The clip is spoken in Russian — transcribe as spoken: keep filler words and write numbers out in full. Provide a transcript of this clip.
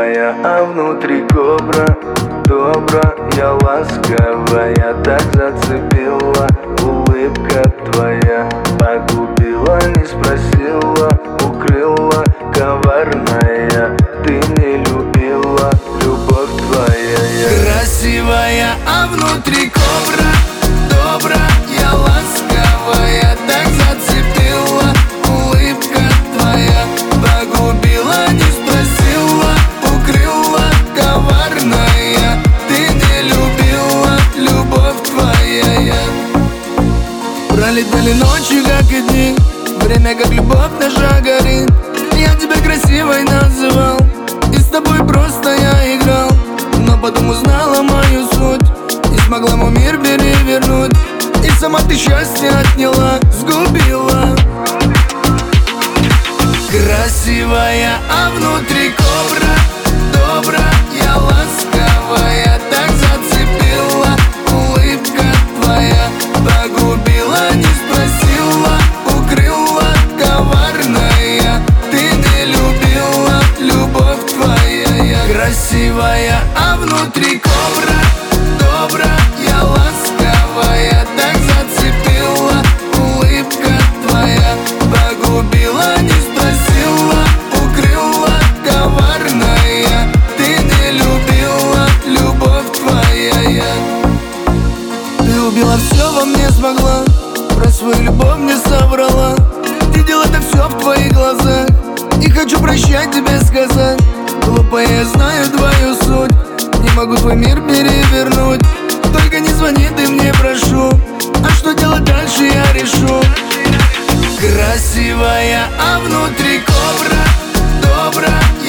Красивая, а внутри кобра. Добрая, ласковая, так зацепила. Улыбка твоя погубила, не спросила. Укрыла, коварная, ты не любила. Любовь твоя. Красивая, а внутри кобра. Добрая, ласковая, так зацепила. Улыбка твоя погубила, не спросила. Укрыла, коварная, ты не любила. Любовь твоя. Пролетали ночи, как и дни, время, как любовь наша горит. Я тебя красивой называл, и с тобой просто я играл. Но потом узнала мою суть, не смогла мой мир перевернуть. И сама ты счастье отняла, сгубила. Красивая, а внутри кобра. Добрая, ласковая, так зацепила. Улыбка твоя погубила, не спросила. Укрыла, коварная, ты не любила. Любовь твоя. Красивая, а внутри кобра. Добрая, ласковая, так зацепила. Улыбка твоя погубила, не спросила. Укрыла, коварная, ты не любила. Любовь твоя. Ты убила все во мне, смогла. Про свою любовь мне соврала. Видел это все в твоих глазах. Не хочу прощать тебе сказать. Глупая, я знаю твою суть. Не могу твой мир перевернуть. Только не звони ты мне, прошу. А что делать дальше, я решу. Красивая, а внутри кобра. Добрая,